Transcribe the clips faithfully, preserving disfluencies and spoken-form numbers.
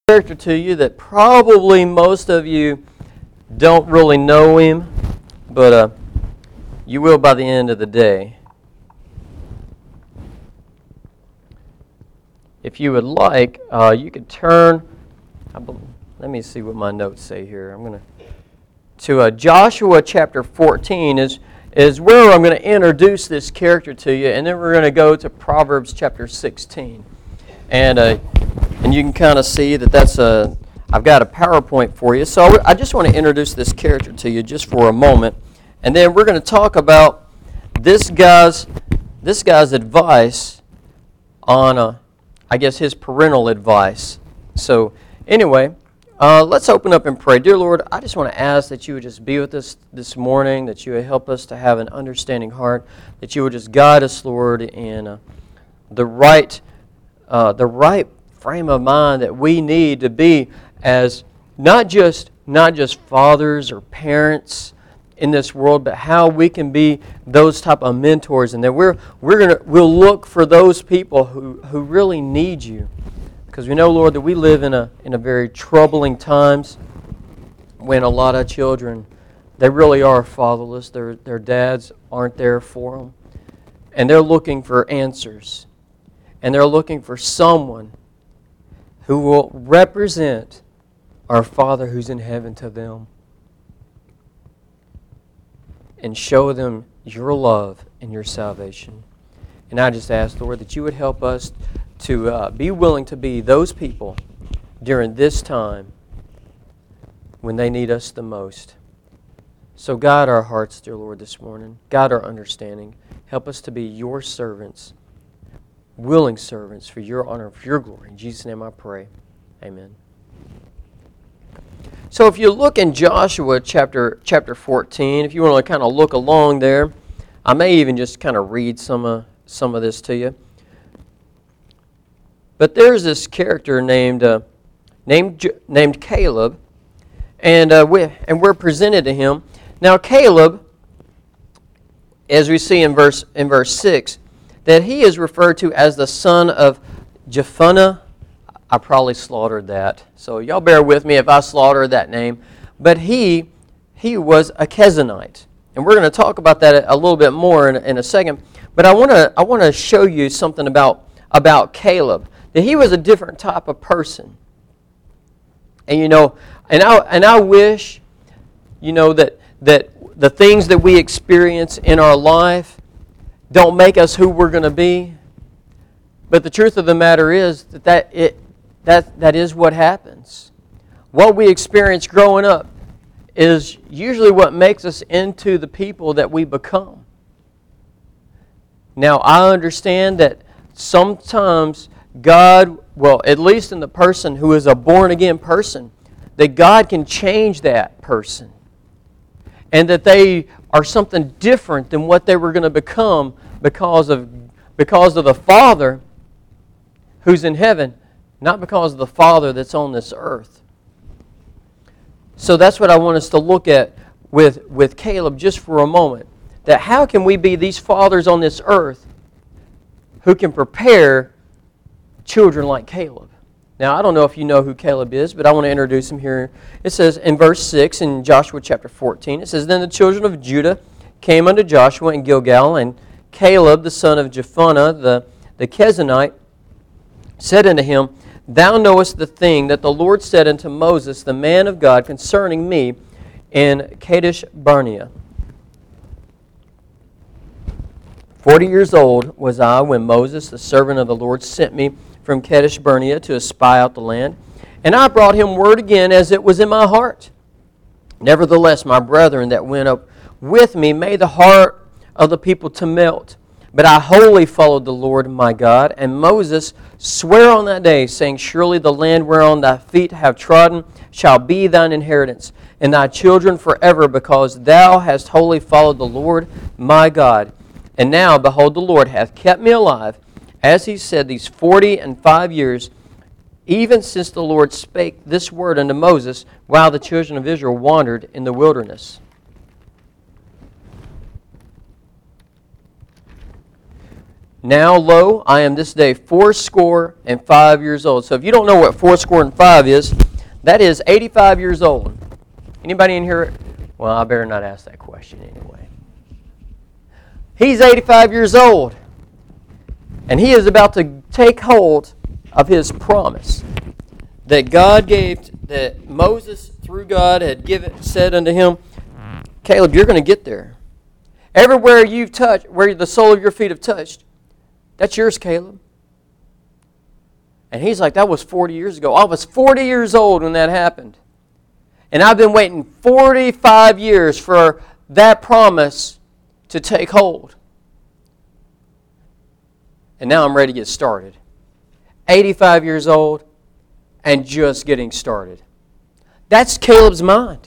character to you that probably most of you don't really know him, but uh, you will by the end of the day. If you would like, uh, you could turn, I believe, let me see what my notes say here. I'm going to, to uh, Joshua chapter fourteen is, is where I'm going to introduce this character to you, and then we're going to go to Proverbs chapter sixteen. And uh, and you can kind of see that that's a, I've got a PowerPoint for you. So I just want to introduce this character to you just for a moment. And then we're going to talk about this guy's, this guy's advice on, uh, I guess, his parental advice. So anyway, uh, let's open up and pray. Dear Lord, I just want to ask that you would just be with us this morning, that you would help us to have an understanding heart, that you would just guide us, Lord, in uh, the right Uh, the right frame of mind that we need to be as not just not just fathers or parents in this world, but how we can be those type of mentors, and that we're we're gonna we'll look for those people who, who really need you, because we know, Lord, that we live in a in a very troubling times when a lot of children, they really are fatherless. Their their dads aren't there for them, and they're looking for answers. And they're looking for someone who will represent our Father who's in heaven to them and show them your love and your salvation. And I just ask, Lord, that you would help us to uh, be willing to be those people during this time when they need us the most. So guide our hearts, dear Lord, this morning. Guide our understanding. Help us to be your servants, willing servants for your honor, for your glory. In Jesus' name I pray. Amen. So if you look in Joshua chapter chapter fourteen, if you want to kind of look along there, I may even just kind of read some of, some of this to you. But there's this character named uh, named named Caleb, and uh, we and we're presented to him. Now Caleb, as we see in verse in verse six, that he is referred to as the son of Jephunneh. I probably slaughtered that, so y'all bear with me if I slaughter that name. But he he was a Kenizzite, and we're going to talk about that a little bit more in, in a second. But I want to I want to show you something about about Caleb, that he was a different type of person. And you know, and I and I wish, you know, that that the things that we experience in our life don't make us who we're going to be. But the truth of the matter is that that, it, that that is what happens. What we experience growing up is usually what makes us into the people that we become. Now, I understand that sometimes God, well, at least in the person who is a born-again person, that God can change that person, and that they are something different than what they were going to become because of because of the Father who's in heaven, not because of the Father that's on this earth. So that's what I want us to look at with, with Caleb just for a moment. That how can we be these fathers on this earth who can prepare children like Caleb? Now, I don't know if you know who Caleb is, but I want to introduce him here. It says in verse six in Joshua chapter fourteen, it says, Then the children of Judah came unto Joshua in Gilgal, and Caleb, the son of Jephunneh, the, the Kenizzite, said unto him, Thou knowest the thing that the Lord said unto Moses, the man of God, concerning me in Kadesh Barnea. Forty years old was I when Moses, the servant of the Lord, sent me from Kadesh Barnea to espy out the land. And I brought him word again as it was in my heart. Nevertheless, my brethren that went up with me made the heart of the people to melt. But I wholly followed the Lord my God. And Moses sware on that day, saying, Surely the land whereon thy feet have trodden shall be thine inheritance, and thy children forever, because thou hast wholly followed the Lord my God. And now, behold, the Lord hath kept me alive, as he said, these forty and five years, even since the Lord spake this word unto Moses, while the children of Israel wandered in the wilderness. Now, lo, I am this day fourscore and five years old. So if you don't know what fourscore and five is, that is eighty-five years old. Anybody in here? Well, I better not ask that question anyway. He's eighty-five years old, and he is about to take hold of his promise that God gave, that Moses, through God, had given, said unto him, Caleb, you're going to get there. Everywhere you've touched, where the sole of your feet have touched, that's yours, Caleb. And he's like, that was forty years ago. I was forty years old when that happened. And I've been waiting forty-five years for that promise to take hold. And now I'm ready to get started. eighty-five years old and just getting started. That's Caleb's mind.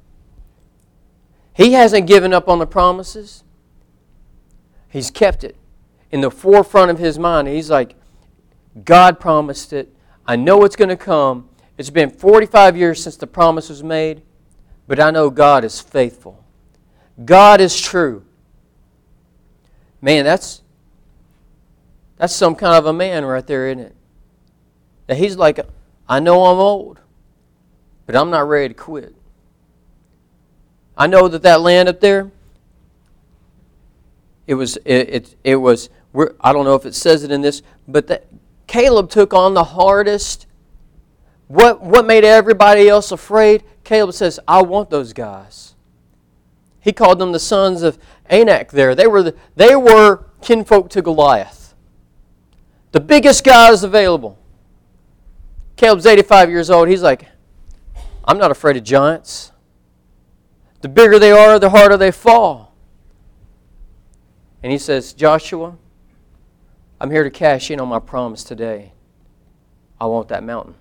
He hasn't given up on the promises. He's kept it in the forefront of his mind. He's like, God promised it. I know it's going to come. It's been forty-five years since the promise was made, but I know God is faithful. God is true. Man, that's that's some kind of a man right there, isn't it? That he's like, I know I'm old, but I'm not ready to quit. I know that that land up there, it was, it, it, it was, we're, I don't know if it says it in this, but that Caleb took on the hardest. What, what made everybody else afraid? Caleb says, I want those guys. He called them the sons of Anak there. They were, the, they were kinfolk to Goliath. The biggest guys available. Caleb's eighty-five years old. He's like, I'm not afraid of giants. The bigger they are, the harder they fall. And he says, Joshua, I'm here to cash in on my promise today. I want that mountain.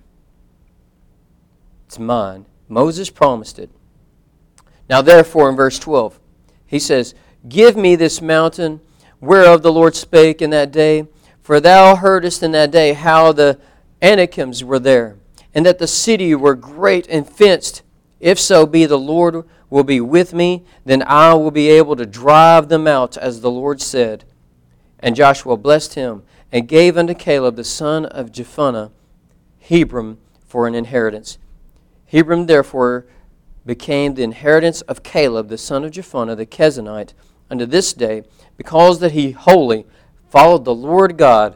It's mine. Moses promised it. Now therefore, in verse twelve, he says, give me this mountain whereof the Lord spake in that day, for thou heardest in that day how the Anakims were there, and that the city were great and fenced. If so be the Lord will be with me, then I will be able to drive them out, as the Lord said. And Joshua blessed him, and gave unto Caleb the son of Jephunneh Hebron for an inheritance. Hebron therefore became the inheritance of Caleb the son of Jephunneh the Kenizzite unto this day, because that he wholly followed the Lord God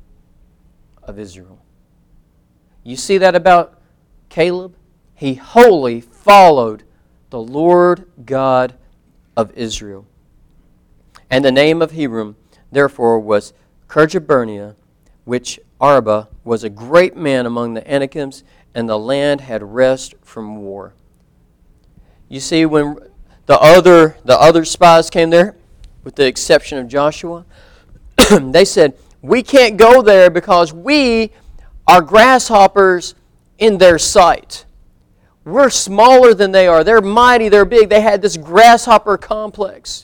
of Israel. You see that about Caleb? He wholly followed the Lord God of Israel. And the name of Hebron, therefore, was Kirjathjearim, which Arba was a great man among the Anakims, and the land had rest from war. You see, when the other the other spies came there, with the exception of Joshua, they said, we can't go there because we are grasshoppers in their sight. We're smaller than they are. They're mighty, they're big. They had this grasshopper complex.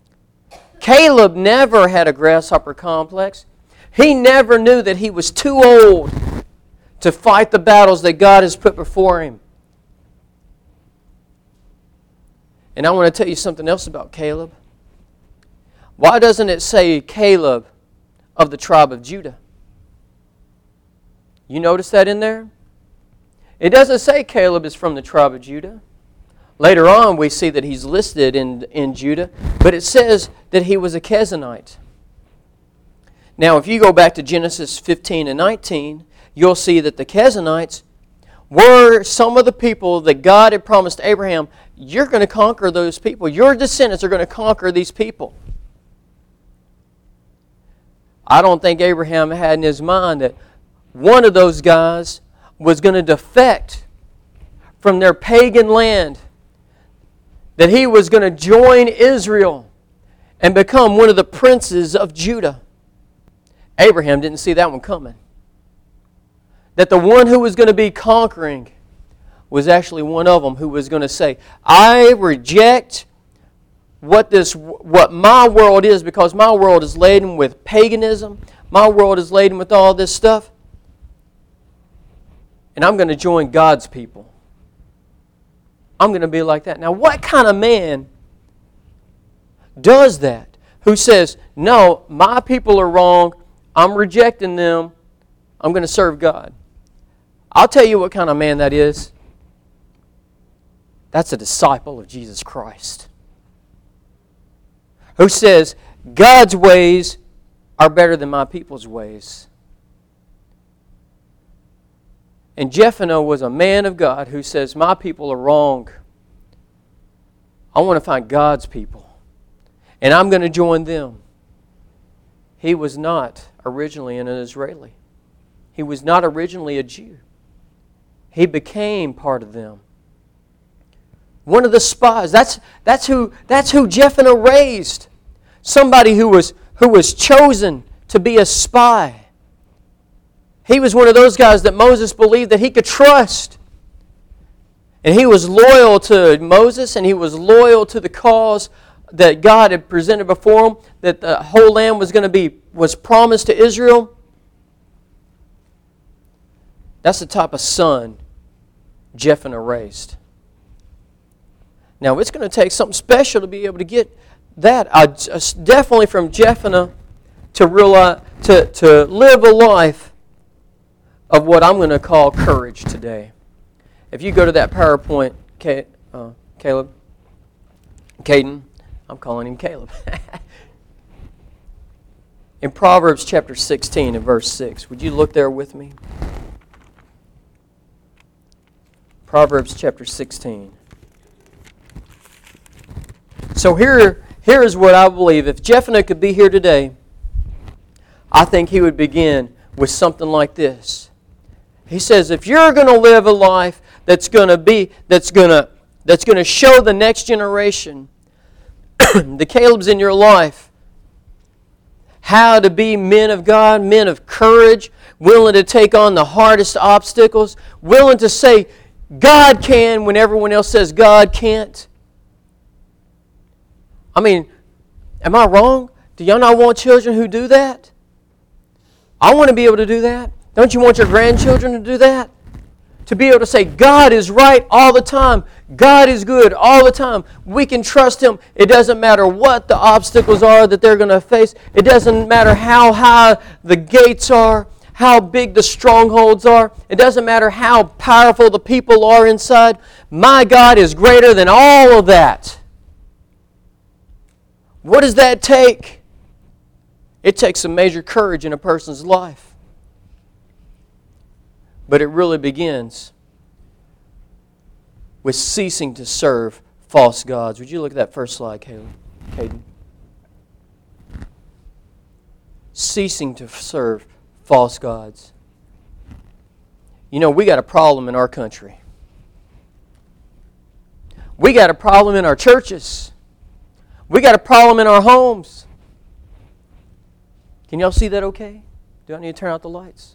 Caleb never had a grasshopper complex. He never knew that he was too old to fight the battles that God has put before him. And I want to tell you something else about Caleb. Why doesn't it say Caleb of the tribe of Judah? You notice that in there? It doesn't say Caleb is from the tribe of Judah. Later on, we see that he's listed in, in Judah, but it says that he was a Kenizzite. Now, if you go back to Genesis fifteen and nineteen, you'll see that the Kenizzites were some of the people that God had promised Abraham, you're going to conquer those people. Your descendants are going to conquer these people. I don't think Abraham had in his mind that one of those guys was going to defect from their pagan land, that he was going to join Israel and become one of the princes of Judah. Abraham didn't see that one coming. That the one who was going to be conquering was actually one of them who was going to say, I reject what this, what my world is, because my world is laden with paganism. My world is laden with all this stuff. And I'm going to join God's people. I'm going to be like that. Now, what kind of man does that? who says, no, my people are wrong, I'm rejecting them, I'm going to serve God. I'll tell you what kind of man that is. That's a disciple of Jesus Christ, who says, God's ways are better than my people's ways. And Jephthah was a man of God who says, my people are wrong. I want to find God's people, and I'm going to join them. He was not originally an Israeli. He was not originally a Jew. He became part of them. One of the spies. That's, that's who, that's who Jephthah raised. Somebody who was, who was chosen to be a spy. He was one of those guys that Moses believed that he could trust. And he was loyal to Moses, and he was loyal to the cause that God had presented before him, that the whole land was going to be, was promised to Israel. That's the type of son Jephthah raised. Now, it's going to take something special to be able to get that. I, definitely from Jephthah to realize, to, to live a life of what I'm going to call courage today. If you go to that PowerPoint, uh, Caleb, Caden, I'm calling him Caleb. In Proverbs chapter sixteen and verse six, would you look there with me? Proverbs chapter sixteen. So here, here is what I believe. If Jephthah could be here today, I think he would begin with something like this. He says, if you're going to live a life that's going to be, that's going to, that's going to show the next generation, the Caleb's in your life, how to be men of God, men of courage, willing to take on the hardest obstacles, willing to say, God can when everyone else says God can't. I mean, am I wrong? Do y'all not want children who do that? I want to be able to do that. Don't you want your grandchildren to do that? To be able to say, God is right all the time. God is good all the time. We can trust Him. It doesn't matter what the obstacles are that they're going to face. It doesn't matter how high the gates are, how big the strongholds are. It doesn't matter how powerful the people are inside. My God is greater than all of that. What does that take? It takes some major courage in a person's life. But it really begins with ceasing to serve false gods. Would you look at that first slide, Caleb? Caden? Ceasing to serve false gods. You know, we got a problem in our country. We got a problem in our churches. We got a problem in our homes. Can y'all see that okay? Do I need to turn out the lights?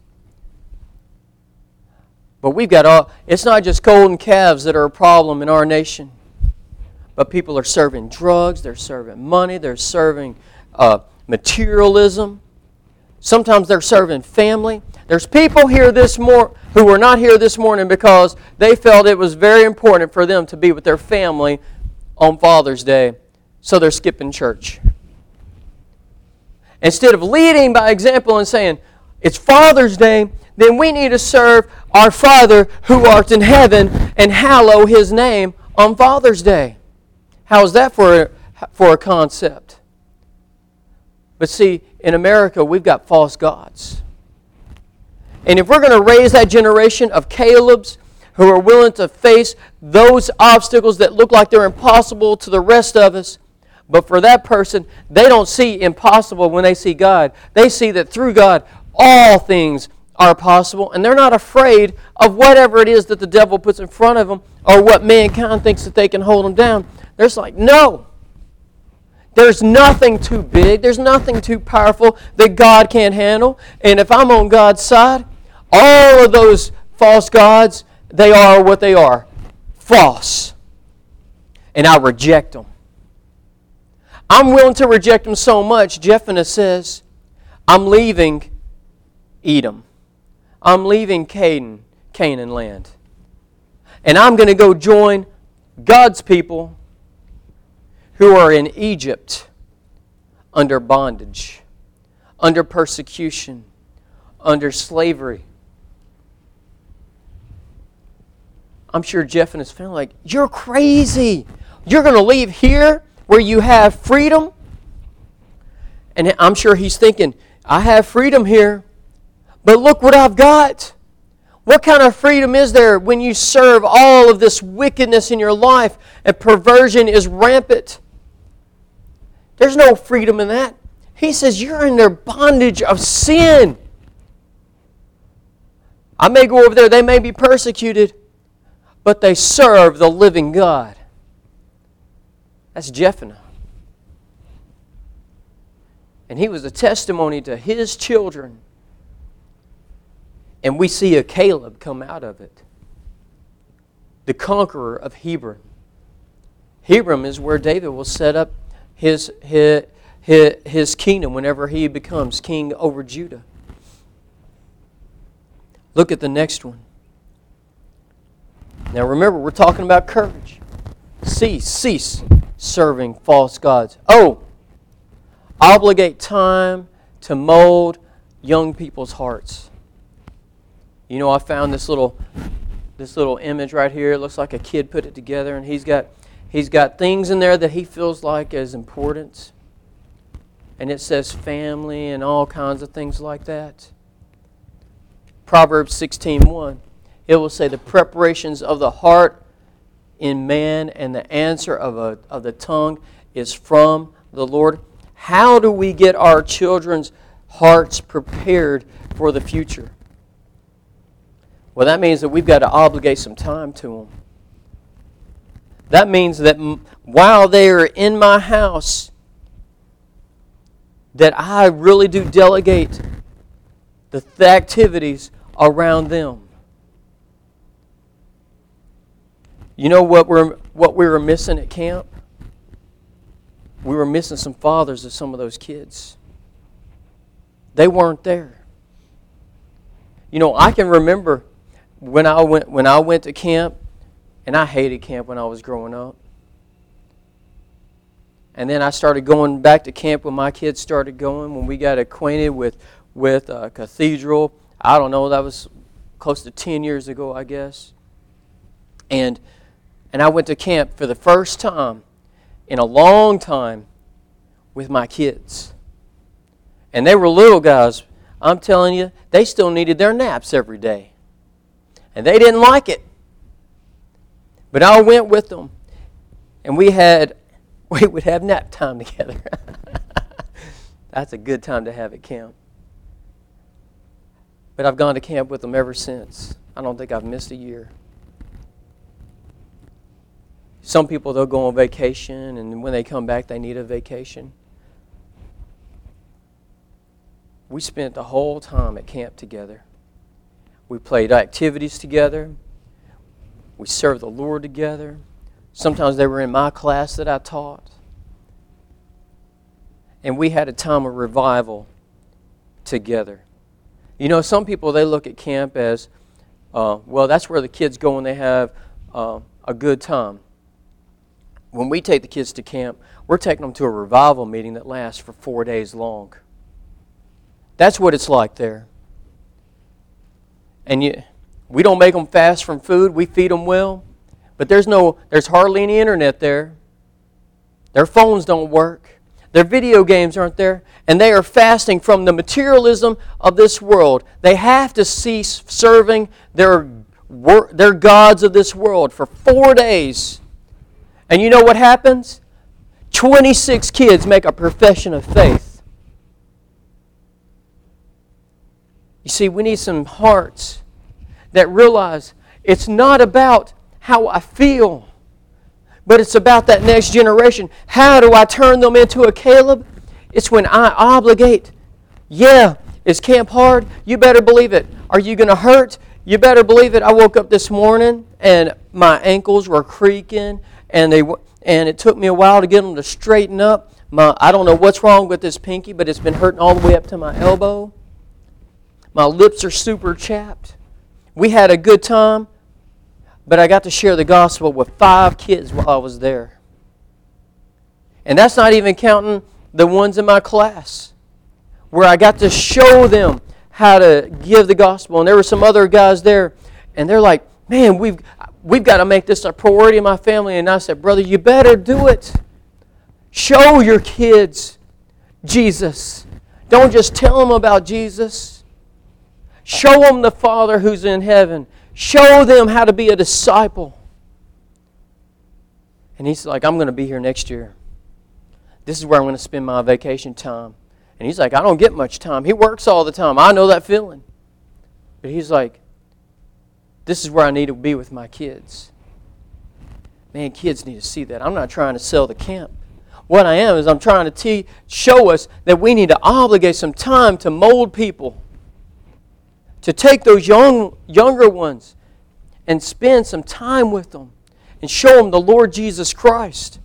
But we've got all, it's not just golden calves that are a problem in our nation. But people are serving drugs, they're serving money, they're serving uh, materialism. Sometimes they're serving family. There's people here this mor- who were not here this morning because they felt it was very important for them to be with their family on Father's Day. So they're skipping church. Instead of leading by example and saying, it's Father's Day, then we need to serve our Father who art in heaven and hallow His name on Father's Day. How is that for a, for a concept? But see, in America, we've got false gods. And if we're going to raise that generation of Calebs who are willing to face those obstacles that look like they're impossible to the rest of us, but for that person, they don't see impossible when they see God. They see that through God, all things are possible, and they're not afraid of whatever it is that the devil puts in front of them or what mankind thinks that they can hold them down. They're just like, no. There's nothing too big. There's nothing too powerful that God can't handle. And if I'm on God's side, all of those false gods, they are what they are. False. And I reject them. I'm willing to reject them so much, Jephthah says, I'm leaving Edom. I'm leaving Canaan, Canaan land. And I'm going to go join God's people who are in Egypt under bondage, under persecution, under slavery. I'm sure Jeff and his family are like, you're crazy. You're going to leave here where you have freedom? And I'm sure he's thinking, I have freedom here, but look what I've got. What kind of freedom is there when you serve all of this wickedness in your life and perversion is rampant? There's no freedom in that. He says you're in their bondage of sin. I may go over there, they may be persecuted, but they serve the living God. That's Jephthah. And he was a testimony to his children. And we see a Caleb come out of it. The conqueror of Hebron. Hebron is where David will set up his, his, his, his kingdom whenever he becomes king over Judah. Look at the next one. Now remember, we're talking about courage. Cease, cease serving false gods. Oh, obligate time to mold young people's hearts. You know, I found this little this little image right here. It looks like a kid put it together, and he's got he's got things in there that he feels like is important. And it says family and all kinds of things like that. Proverbs sixteen one. It will say the preparations of the heart in man and the answer of a of the tongue is from the Lord. How do we get our children's hearts prepared for the future? Well, that means that we've got to obligate some time to them. That means that while they are in my house, that I really do delegate the activities around them. You know what we're what we were missing at camp? We were missing some fathers of some of those kids. They weren't there. You know, I can remember when I went when I went to camp, and I hated camp when I was growing up. And then I started going back to camp when my kids started going, when we got acquainted with, with uh, Cathedral. I don't know, that was close to ten years ago, I guess. And and I went to camp for the first time in a long time with my kids. And they were little guys. I'm telling you, they still needed their naps every day. And they didn't like it. But I went with them. And we had, we would have nap time together. That's a good time to have at camp. But I've gone to camp with them ever since. I don't think I've missed a year. Some people, they'll go on vacation, and when they come back, they need a vacation. We spent the whole time at camp together. We played activities together. We served the Lord together. Sometimes they were in my class that I taught. And we had a time of revival together. You know, some people, they look at camp as, uh, well, that's where the kids go when they have uh, a good time. When we take the kids to camp, we're taking them to a revival meeting that lasts for four days long. That's what it's like there. And you, we don't make them fast from food. We feed them well. But there's no, there's hardly any internet there. Their phones don't work. Their video games aren't there. And they are fasting from the materialism of this world. They have to cease serving their, their gods of this world for four days. And you know what happens? twenty-six kids make a profession of faith. You see, we need some hearts that realize it's not about how I feel, but it's about that next generation. How do I turn them into a Caleb? It's when I obligate. Yeah, is camp hard? You better believe it. Are you going to hurt? You better believe it. I woke up this morning and my ankles were creaking, and they and it took me a while to get them to straighten up. My I don't know what's wrong with this pinky, but it's been hurting all the way up to my elbow. My lips are super chapped. We had a good time, but I got to share the gospel with five kids while I was there. And that's not even counting the ones in my class where I got to show them how to give the gospel. And there were some other guys there, and they're like, man, we've, we've got to make this a priority in my family. And I said, brother, you better do it. Show your kids Jesus. Don't just tell them about Jesus. Show them the Father who's in heaven. Show them how to be a disciple. And he's like, I'm going to be here next year. This is where I'm going to spend my vacation time. And he's like, I don't get much time. He works all the time. I know that feeling. But he's like, this is where I need to be with my kids. Man, kids need to see that. I'm not trying to sell the camp. What I am is I'm trying to te- show us that we need to obligate some time to mold people. To take those young, younger ones and spend some time with them and show them the Lord Jesus Christ.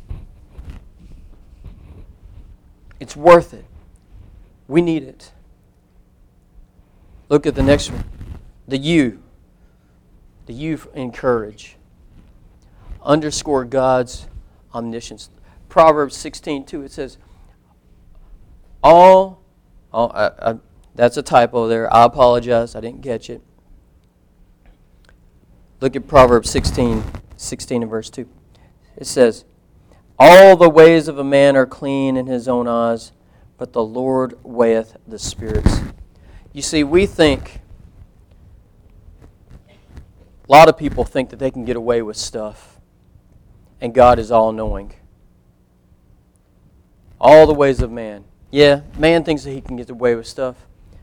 It's worth it. We need it. Look at the next one. The you. The you encourage. Underscore God's omniscience. Proverbs sixteen two, it says, all, all I, I, that's a typo there. I apologize. I didn't catch it. Look at Proverbs sixteen, sixteen and verse two. It says, all the ways of a man are clean in his own eyes, but the Lord weigheth the spirits. You see, we think, a lot of people think that they can get away with stuff, and God is all-knowing. All the ways of man. Yeah, man thinks that he can get away with stuff.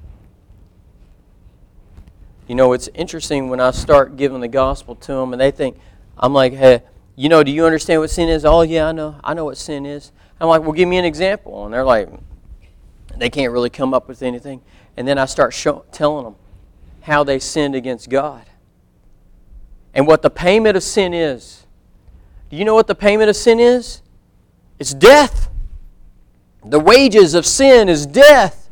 You know, it's interesting when I start giving the gospel to them, and they think, I'm like, hey, you know, do you understand what sin is? Oh, yeah, I know. I know what sin is. I'm like, well, give me an example. And they're like, they can't really come up with anything. And then I start show, telling them how they sinned against God. And what the payment of sin is. Do you know what the payment of sin is? It's death. The wages of sin is death.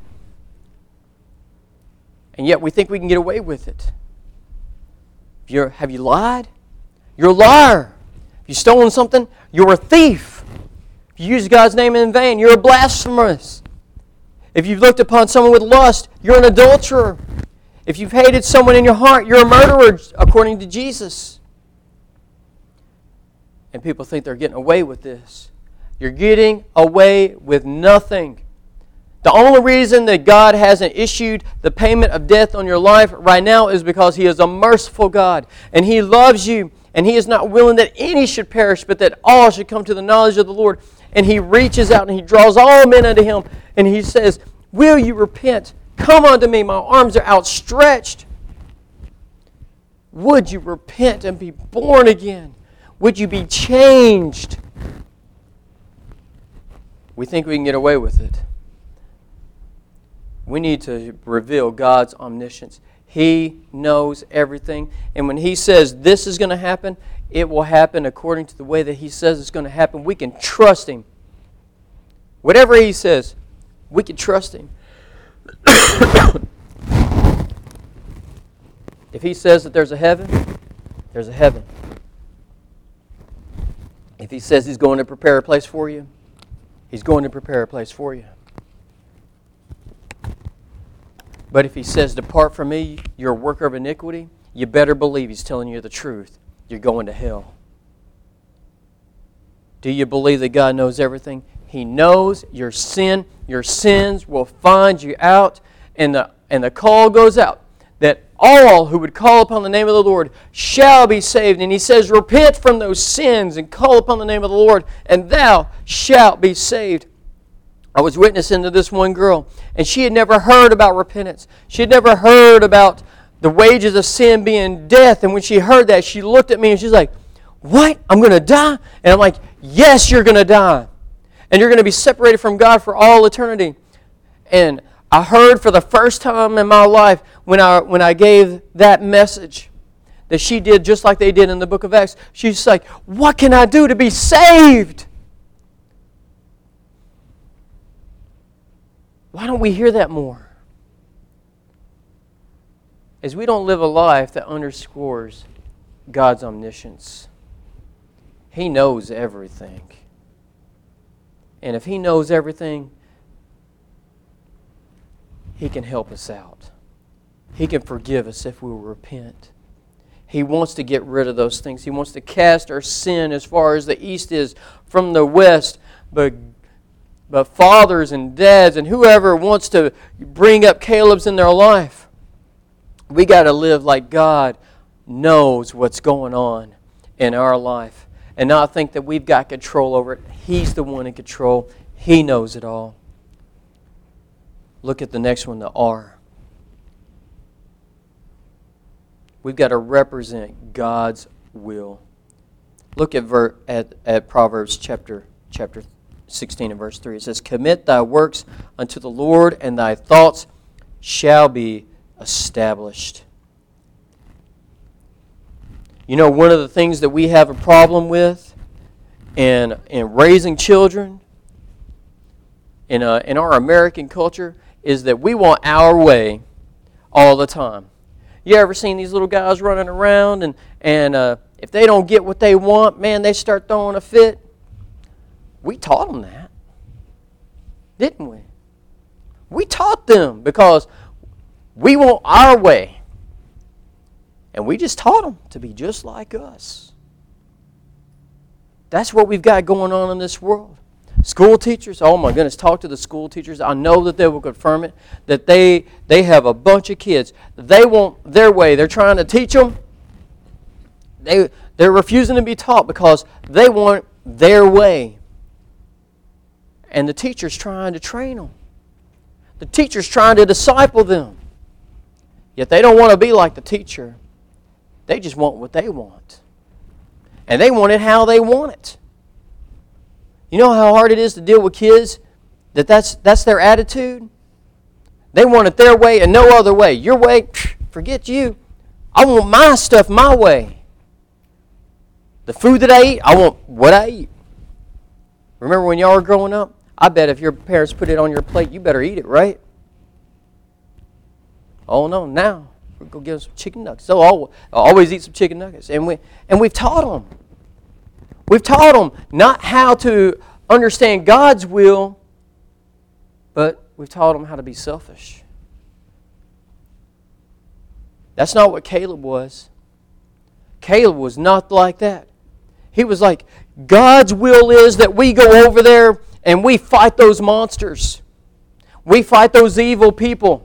And yet we think we can get away with it. If you're, have you lied? You're a liar. If you've stolen something, you're a thief. If you use God's name in vain, you're a blasphemous. If you've looked upon someone with lust, you're an adulterer. If you've hated someone in your heart, you're a murderer, according to Jesus. And people think they're getting away with this. You're getting away with nothing. The only reason that God hasn't issued the payment of death on your life right now is because He is a merciful God. And He loves you. And He is not willing that any should perish, but that all should come to the knowledge of the Lord. And He reaches out and He draws all men unto Him. And He says, will you repent? Come unto me. My arms are outstretched. Would you repent and be born again? Would you be changed? We think we can get away with it. We need to reveal God's omniscience. He knows everything. And when He says this is going to happen, it will happen according to the way that He says it's going to happen. We can trust Him. Whatever He says, we can trust Him. If He says that there's a heaven, there's a heaven. If He says He's going to prepare a place for you, He's going to prepare a place for you. But if He says, depart from me, you're a worker of iniquity, you better believe He's telling you the truth. You're going to hell. Do you believe that God knows everything? He knows your sin. Your sins will find you out. And the, and the call goes out that all who would call upon the name of the Lord shall be saved. And He says, repent from those sins and call upon the name of the Lord, and thou shalt be saved. I was witnessing to this one girl, and she had never heard about repentance. She had never heard about the wages of sin being death. And when she heard that, she looked at me and she's like, what? I'm going to die? And I'm like, yes, you're going to die. And you're going to be separated from God for all eternity. And I heard for the first time in my life when I when I gave that message that she did just like they did in the book of Acts. She's like, what can I do to be saved? Why don't we hear that more? As we don't live a life that underscores God's omniscience. He knows everything. And if He knows everything, He can help us out. He can forgive us if we will repent. He wants to get rid of those things. He wants to cast our sin as far as the east is from the west. But, but fathers and dads and whoever wants to bring up Caleb's in their life, we got to live like God knows what's going on in our life and not think that we've got control over it. He's the one in control. He knows it all. Look at the next one, the R. We've got to represent God's will. Look at ver- at, at Proverbs chapter chapter sixteen and verse three. It says, "Commit thy works unto the Lord, and thy thoughts shall be established." You know, one of the things that we have a problem with in in raising children in uh, in our American culture is that we want our way all the time. You ever seen these little guys running around and, and uh, if they don't get what they want, man, they start throwing a fit? We taught them that, didn't we? We taught them because we want our way. And we just taught them to be just like us. That's what we've got going on in this world. School teachers, oh my goodness, talk to the school teachers. I know that they will confirm it, that they they have a bunch of kids. They want their way. They're trying to teach them. They, they're refusing to be taught because they want their way. And the teacher's trying to train them. The teacher's trying to disciple them. Yet they don't want to be like the teacher. They just want what they want. And they want it how they want it. You know how hard it is to deal with kids? That that's, that's their attitude? They want it their way and no other way. Your way, forget you. I want my stuff my way. The food that I eat, I want what I eat. Remember when y'all were growing up? I bet if your parents put it on your plate, you better eat it, right? Oh no, now we'll go get some chicken nuggets. They'll always, always eat some chicken nuggets. And, we, and we've taught them. We've taught them not how to understand God's will, but we've taught them how to be selfish. That's not what Caleb was. Caleb was not like that. He was like, God's will is that we go over there and we fight those monsters. We fight those evil people.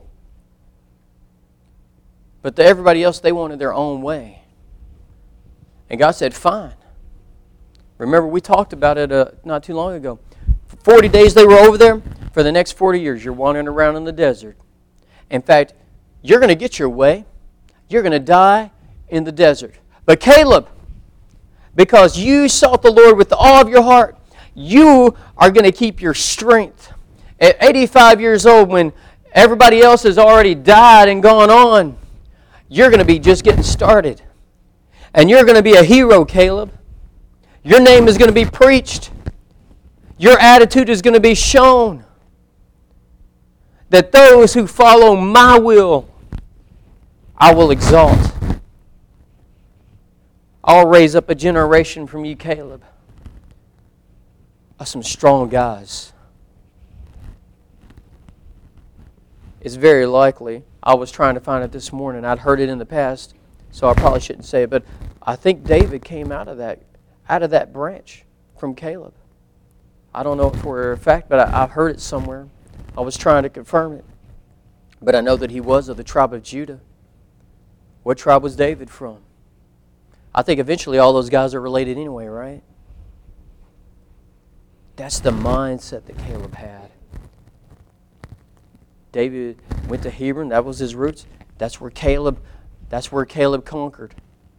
But to everybody else, they wanted their own way. And God said, fine. Remember, we talked about it uh, not too long ago. For forty days they were over there. For the next forty years, you're wandering around in the desert. In fact, you're going to get your way. You're going to die in the desert. But Caleb, because you sought the Lord with all of your heart, you are going to keep your strength. At eighty-five years old, when everybody else has already died and gone on, you're going to be just getting started. And you're going to be a hero, Caleb. Your name is going to be preached. Your attitude is going to be shown. That those who follow my will, I will exalt. I'll raise up a generation from you, Caleb, of some strong guys. It's very likely, I was trying to find it this morning, I'd heard it in the past, so I probably shouldn't say it, but I think David came out of that, out of that branch from Caleb. I don't know for a fact, but I, I've heard it somewhere. I was trying to confirm it. But I know that he was of the tribe of Judah. What tribe was David from? I think eventually all those guys are related anyway, right? That's the mindset that Caleb had. David went to Hebron, that was his roots. That's where Caleb, that's where Caleb conquered.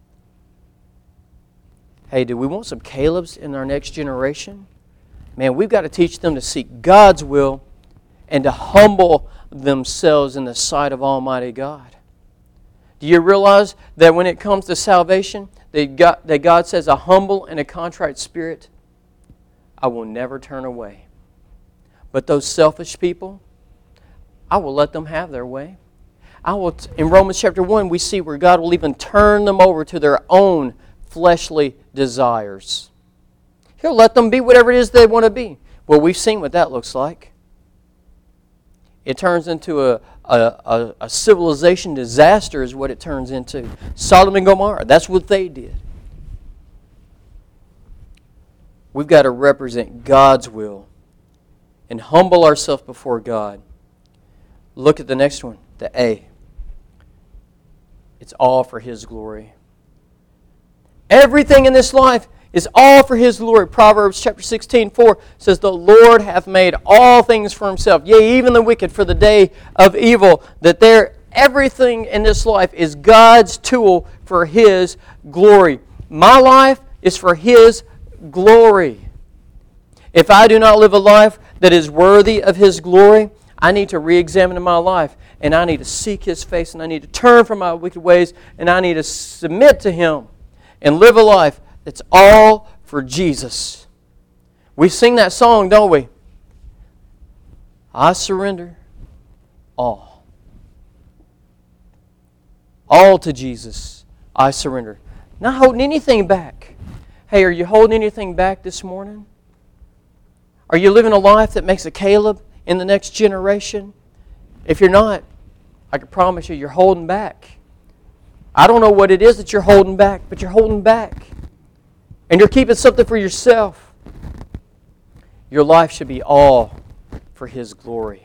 Hey, do we want some Calebs in our next generation? Man, we've got to teach them to seek God's will and to humble themselves in the sight of Almighty God. Do you realize that when it comes to salvation, that God, that God says, a humble and a contrite spirit, I will never turn away. But those selfish people, I will let them have their way. I will. T- in Romans chapter one, we see where God will even turn them over to their own fleshly desires. He'll let them be whatever it is they want to be. Well, we've seen what that looks like. It turns into a, a, a, a civilization disaster is what it turns into. Sodom and Gomorrah, that's what they did. We've got to represent God's will and humble ourselves before God. Look at the next one, the A. It's all for His glory. Everything in this life is all for His glory. Proverbs chapter sixteen, four says, "The Lord hath made all things for Himself, yea, even the wicked for the day of evil." That there, everything in this life is God's tool for His glory. My life is for His glory. If I do not live a life that is worthy of His glory, I need to re-examine my life, and I need to seek His face, and I need to turn from my wicked ways, and I need to submit to Him and live a life that's all for Jesus. We sing that song, don't we? I surrender all. All to Jesus, I surrender. Not holding anything back. Hey, are you holding anything back this morning? Are you living a life that makes a Caleb in the next generation? If you're not, I can promise you, you're holding back. I don't know what it is that you're holding back, but you're holding back. And you're keeping something for yourself. Your life should be all for His glory.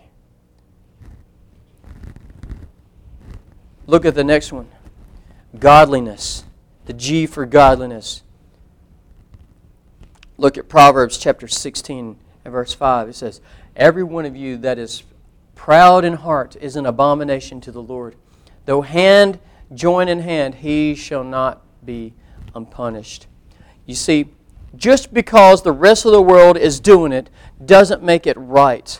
Look at the next one. Godliness. The G for godliness. Look at Proverbs chapter sixteen and verse five. It says, "Every one of you that is proud in heart is an abomination to the Lord. Though hand join in hand, he shall not be unpunished." You see, just because the rest of the world is doing it doesn't make it right.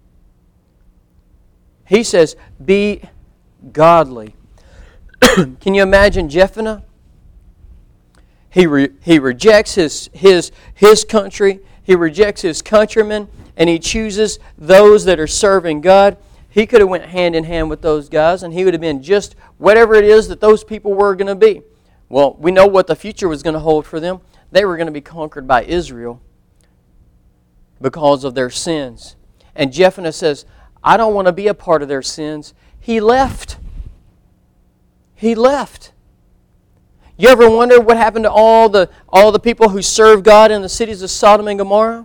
He says, be godly. Can you imagine Jephthah? He, re, he rejects his, his, his country. He rejects his countrymen. And he chooses those that are serving God. He could have went hand in hand with those guys, and he would have been just whatever it is that those people were going to be. Well, we know what the future was going to hold for them. They were going to be conquered by Israel because of their sins. And Jephthah says, I don't want to be a part of their sins. He left. He left. You ever wonder what happened to all the, all the people who served God in the cities of Sodom and Gomorrah?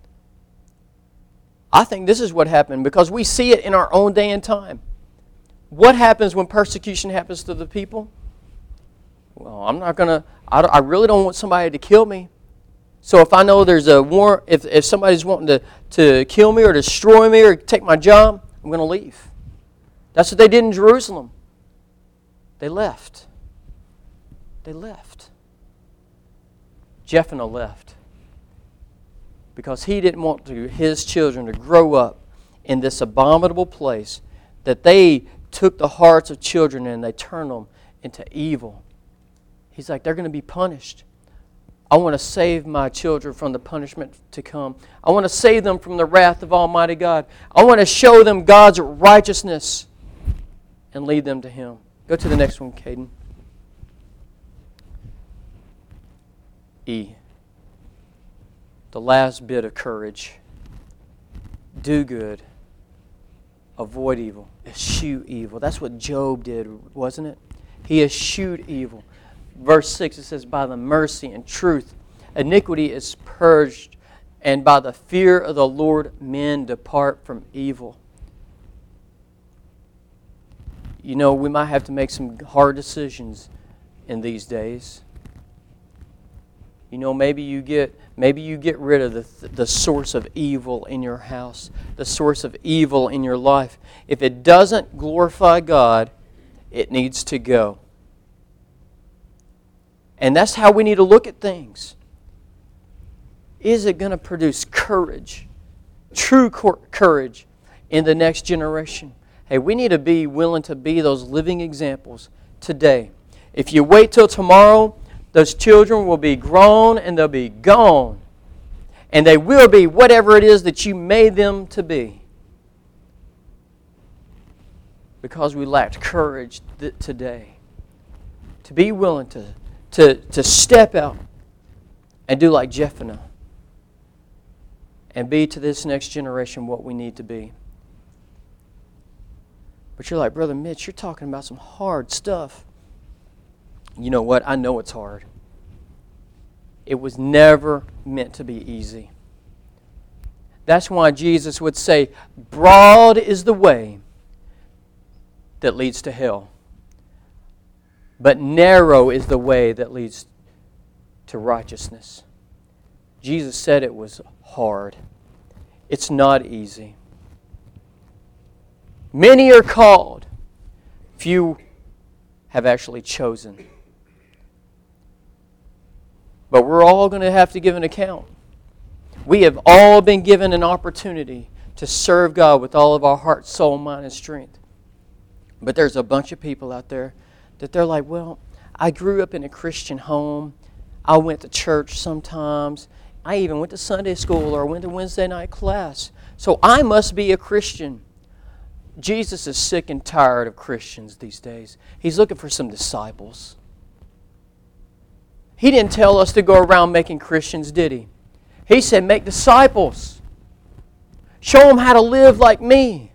I think this is what happened because we see it in our own day and time. What happens when persecution happens to the people? Well, I'm not going to, I really don't want somebody to kill me. So if I know there's a war, if, if somebody's wanting to, to kill me or destroy me or take my job, I'm going to leave. That's what they did in Jerusalem. They left. They left. Jephthah left. Because he didn't want to, his children to grow up in this abominable place that they took the hearts of children and they turned them into evil. He's like, they're going to be punished. I want to save my children from the punishment to come. I want to save them from the wrath of Almighty God. I want to show them God's righteousness and lead them to Him. Go to the next one, Caden. E. The last bit of courage. Do good. Avoid evil. Eschew evil. That's what Job did, wasn't it? He eschewed evil. Verse six, it says, by the mercy and truth, iniquity is purged, and by the fear of the Lord, men depart from evil. You know, we might have to make some hard decisions in these days. You know, maybe you get maybe you get rid of the, the source of evil in your house, the source of evil in your life. If it doesn't glorify God, it needs to go. And that's how we need to look at things. Is it going to produce courage, true courage in the next generation? Hey, we need to be willing to be those living examples today. If you wait till tomorrow, those children will be grown and they'll be gone. And they will be whatever it is that you made them to be. Because we lacked courage th- today. To be willing to, to, to step out and do like Jephthah. and be to this next generation what we need to be. But you're like, Brother Mitch, you're talking about some hard stuff. You know what? I know it's hard. It was never meant to be easy. That's why Jesus would say, broad is the way that leads to hell, but narrow is the way that leads to righteousness. Jesus said it was hard. It's not easy. Many are called, few have actually chosen. But we're all going to have to give an account. We have all been given an opportunity to serve God with all of our heart, soul, mind, and strength. But there's a bunch of people out there that they're like, well, I grew up in a Christian home. I went to church sometimes. I even went to Sunday school or went to Wednesday night class. So I must be a Christian. Jesus is sick and tired of Christians these days. He's looking for some disciples. He didn't tell us to go around making Christians, did He? He said, make disciples. Show them how to live like me.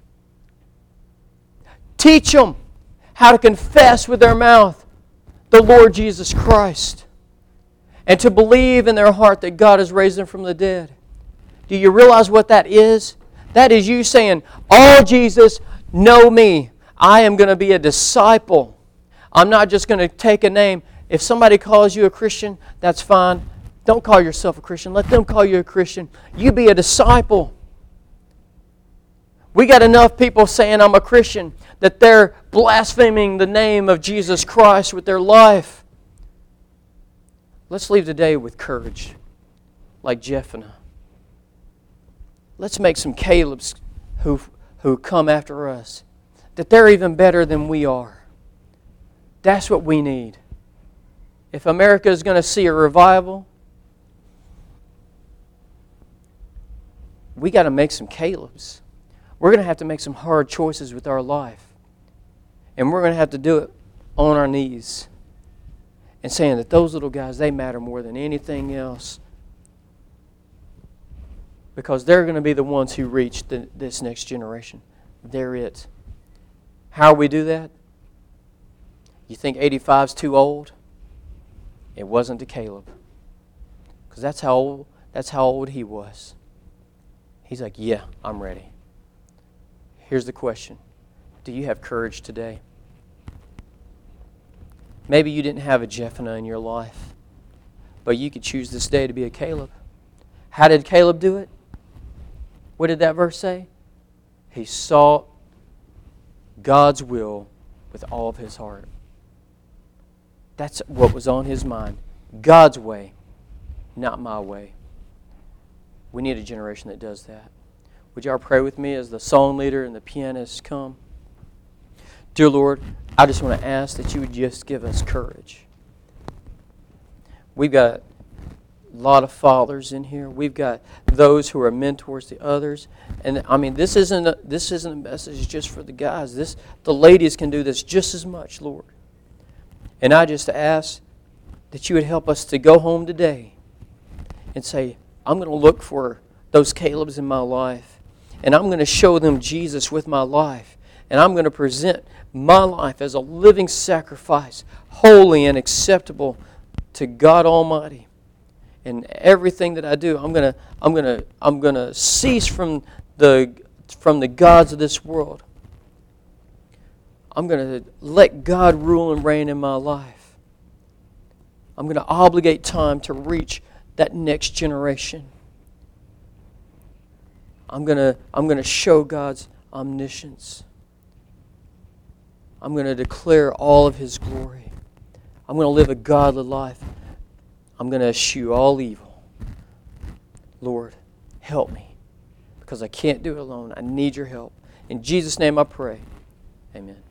Teach them how to confess with their mouth the Lord Jesus Christ and to believe in their heart that God has raised Him from the dead. Do you realize what that is? That is you saying, oh Jesus, know me. I am going to be a disciple. I'm not just going to take a name. If somebody calls you a Christian, that's fine. Don't call yourself a Christian. Let them call you a Christian. You be a disciple. We got enough people saying I'm a Christian that they're blaspheming the name of Jesus Christ with their life. Let's leave today with courage, like Jephthah. Let's make some Calebs who, who come after us, that they're even better than we are. That's what we need. If America is going to see a revival, we got to make some Calebs. We're going to have to make some hard choices with our life. And we're going to have to do it on our knees and saying that those little guys, they matter more than anything else. Because they're going to be the ones who reach the, this next generation. They're it. How we do that? You think eighty-five's too old? It wasn't to Caleb. Because that's how old, that's how old he was. He's like, yeah, I'm ready. Here's the question. Do you have courage today? Maybe you didn't have a Jephthah in your life, but you could choose this day to be a Caleb. How did Caleb do it? What did that verse say? He sought God's will with all of his heart. That's what was on his mind. God's way, not my way. We need a generation that does that. Would y'all pray with me as the song leader and the pianists come? Dear Lord, I just want to ask that you would just give us courage. We've got a lot of fathers in here. We've got those who are mentors to others. And I mean, this isn't a, this isn't a message just for the guys. This the ladies can do this just as much, Lord. And I just ask that you would help us to go home today and say, I'm going to look for those Calebs in my life. And I'm going to show them Jesus with my life. And I'm going to present my life as a living sacrifice, holy and acceptable to God Almighty. And everything that I do, I'm going to I'm going to I'm going to cease from the from the gods of this world. I'm going to let God rule and reign in my life. I'm going to obligate time to reach that next generation. I'm going to I'm going to show God's omniscience. I'm going to declare all of His glory. I'm going to live a godly life. I'm going to eschew all evil. Lord, help me, because I can't do it alone. I need your help. In Jesus' name I pray. Amen.